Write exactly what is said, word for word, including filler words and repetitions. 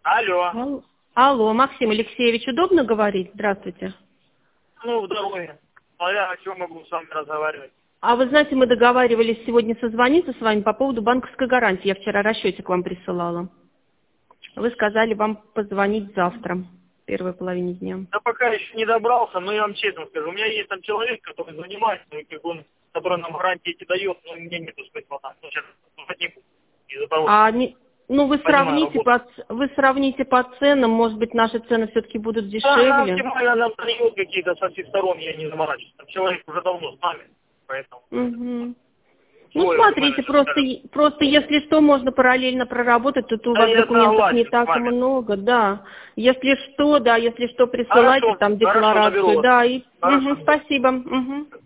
Алло. Ал- Алло, Максим Алексеевич, удобно говорить? Здравствуйте. Ну, в дороге. А я о чем могу с вами разговаривать? А вы знаете, мы договаривались сегодня созвониться с вами по поводу банковской гарантии. Я вчера расчетик вам присылала. Вы сказали вам позвонить завтра, в первой половине дня. Да пока еще не добрался, но я вам честно скажу. У меня есть там человек, который занимается, и как он, который нам гарантии эти дает, но мне нету смысла там. Ну, сейчас возьму из-за того, что А не, ну вы понимаю сравните работу. по, вы сравните по ценам, может быть, наши цены все-таки будут Да, она дешевле. оптимально нам дает какие-то со всех сторон, я не заморачиваюсь. Там человек уже давно с нами, поэтому Угу. Ну, свой уже смотрите, менеджер, просто, скажем. е- просто если что, можно параллельно проработать, тут у Да вас я документов не согласен с так вами. много, да. Если что, да, если что, присылайте Хорошо, там хорошо, наберу декларацию, вас. да, и... Хорошо. Мгм, спасибо. Мгм.